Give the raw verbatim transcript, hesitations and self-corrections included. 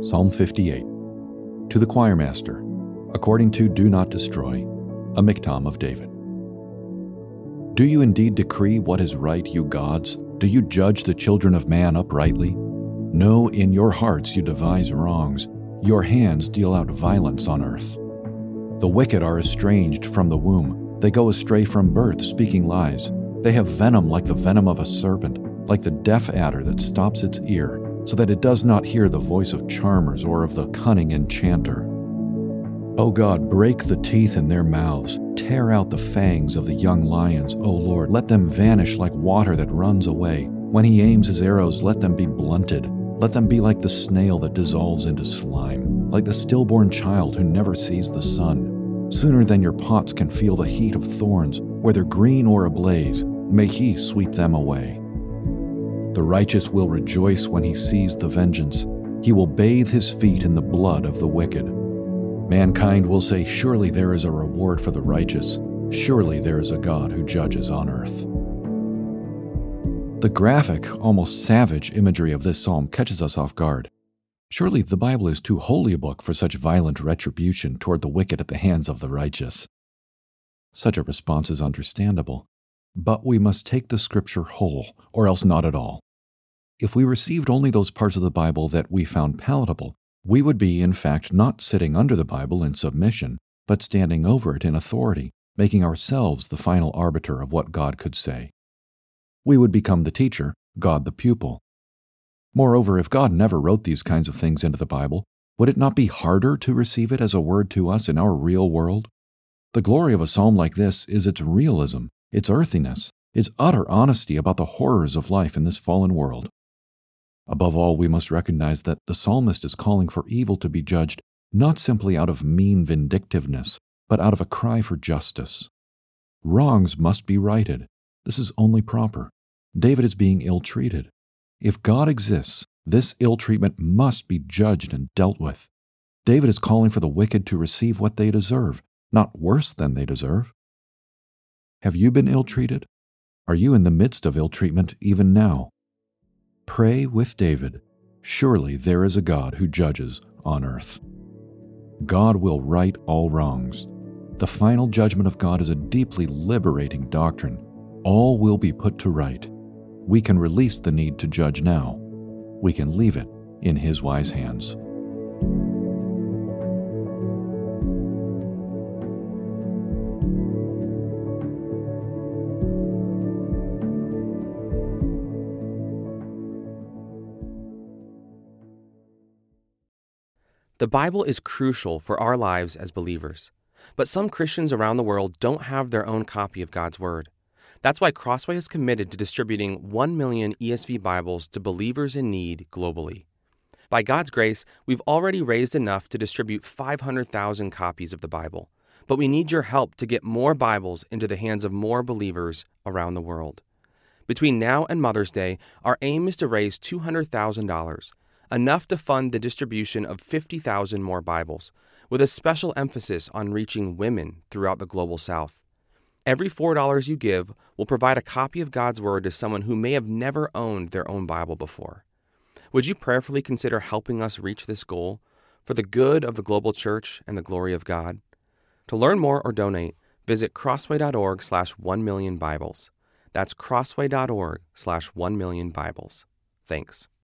Psalm fifty-eight. To the choirmaster, according to Do Not Destroy, a miktam of David. Do you indeed decree what is right, you gods? Do you judge the children of man uprightly? No, in your hearts you devise wrongs. Your hands deal out violence on earth. The wicked are estranged from the womb. They go astray from birth, speaking lies. They have venom like the venom of a serpent, like the deaf adder that stops its ear, so that it does not hear the voice of charmers or of the cunning enchanter. O God, break the teeth in their mouths. Tear out the fangs of the young lions, O Lord. Let them vanish like water that runs away. When he aims his arrows, let them be blunted. Let them be like the snail that dissolves into slime, like the stillborn child who never sees the sun. Sooner than your pots can feel the heat of thorns, whether green or ablaze, may he sweep them away. The righteous will rejoice when he sees the vengeance. He will bathe his feet in the blood of the wicked. Mankind will say, surely there is a reward for the righteous. Surely there is a God who judges on earth. The graphic, almost savage imagery of this psalm catches us off guard. Surely the Bible is too holy a book for such violent retribution toward the wicked at the hands of the righteous. Such a response is understandable, but we must take the scripture whole, or else not at all. If we received only those parts of the Bible that we found palatable, we would be, in fact, not sitting under the Bible in submission, but standing over it in authority, making ourselves the final arbiter of what God could say. We would become the teacher, God the pupil. Moreover, if God never wrote these kinds of things into the Bible, would it not be harder to receive it as a word to us in our real world? The glory of a psalm like this is its realism, its earthiness, its utter honesty about the horrors of life in this fallen world. Above all, we must recognize that the psalmist is calling for evil to be judged not simply out of mean vindictiveness, but out of a cry for justice. Wrongs must be righted. This is only proper. David is being ill-treated. If God exists, this ill-treatment must be judged and dealt with. David is calling for the wicked to receive what they deserve, not worse than they deserve. Have you been ill-treated? Are you in the midst of ill-treatment even now? Pray with David, surely there is a God who judges on earth. God will right all wrongs. The final judgment of God is a deeply liberating doctrine. All will be put to right. We can release the need to judge now. We can leave it in His wise hands. The Bible is crucial for our lives as believers, but some Christians around the world don't have their own copy of God's Word. That's why Crossway is committed to distributing one million E S V Bibles to believers in need globally. By God's grace, we've already raised enough to distribute five hundred thousand copies of the Bible, but we need your help to get more Bibles into the hands of more believers around the world. Between now and Mother's Day, our aim is to raise two hundred thousand dollars, enough to fund the distribution of fifty thousand more Bibles, with a special emphasis on reaching women throughout the global South. Every four dollars you give will provide a copy of God's Word to someone who may have never owned their own Bible before. Would you prayerfully consider helping us reach this goal for the good of the global church and the glory of God? To learn more or donate, visit crossway.org slash one million Bibles. That's crossway.org slash one million Bibles. Thanks.